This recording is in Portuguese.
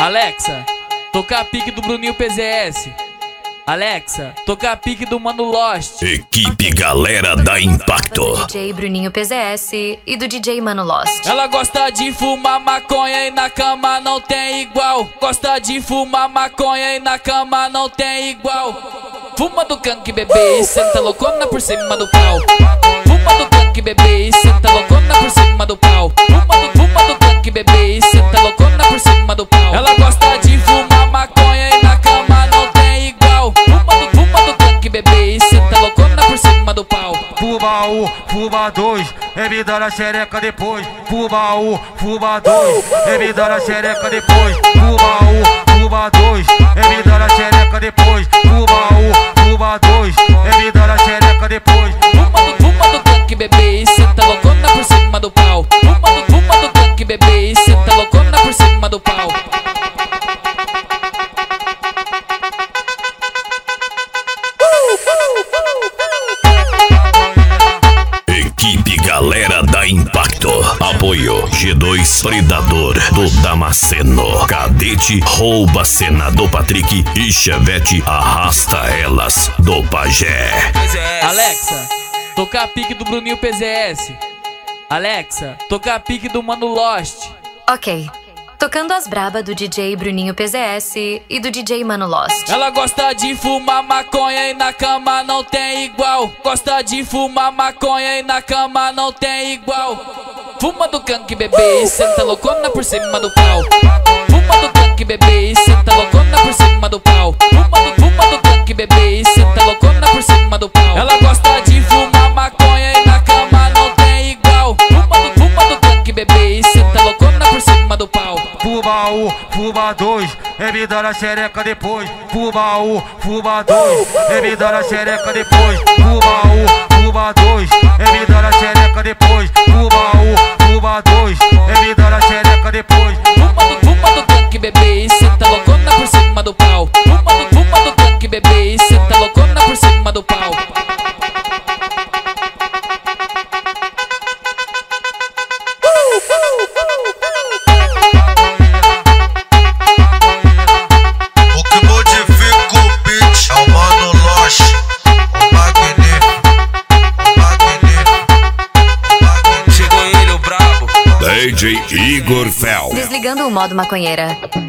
Alexa, toca a pique do Bruninho PZS. Alexa, toca a pique do Mano Lost. Equipe Galera da Impacto. Do DJ Bruninho PZS e do DJ Mano Lost. Ela gosta de fumar maconha e na cama não tem igual. Gosta de fumar maconha e na cama não tem igual. Fuma do canque, bebê, e senta loucona por cima do pau. Fuma do canque, bebê, e senta loucona por cima do pau. Fuma do canque, bebê, e senta loucona por cima do pau. Ela gosta de fumar maconha e na cama não tem igual. Fuma do canque, bebê, e senta loucona por cima do pau. Fuma um, fuma dois, é me dar a xereca depois. Fuma um, fuma dois, é me dar a xereca depois. Fuma um, fuma dois, é me dar a xereca depois. Fuma um, fuma dois, é me dar a xereca depois. Fuma do canque, bebê, e senta loucona por cima do pau. Fuma do canque, bebê, e senta loucona por cima do pau. Equipe Galera da Impacto. Apoio G2 Predador do Damasceno. Cadete rouba a cena do Patrick e Chevette arrasta elas do Pajé. Alexa, toca a pique do Bruninho PZS. Alexa, toca a pique do Mano Lost. Ok. Tocando as braba do DJ Bruninho PZS e do DJ Mano Lost. Ela gosta de fumar maconha e na cama não tem igual. Gosta de fumar maconha e na cama não tem igual. Fuma do canque, bebê, e senta loucona por cima do pau. Fuma do canque, bebê, e senta loucona por cima do pau. Fuma do canque, bebê, e senta loucona por cima do pau. Ela gosta de fumar maconha e na cama não tem igual. Fuma do canque, bebê, e senta loucona por cima do pau. Fuma um, fuma dois, é me dar a xereca depois. Fuma um, fuma dois, é me dar a xereca depois. Fuma um, fuma dois, é me dar a xereca depois. Fuma um, fuma dois, é me dar a xereca depois. Fuma do canque, bebê, e senta loucona por cima do pau. Fuma do canque, bebê, e senta loucona por cima do pau. DJ Igor Fel. Desligando o modo maconheira.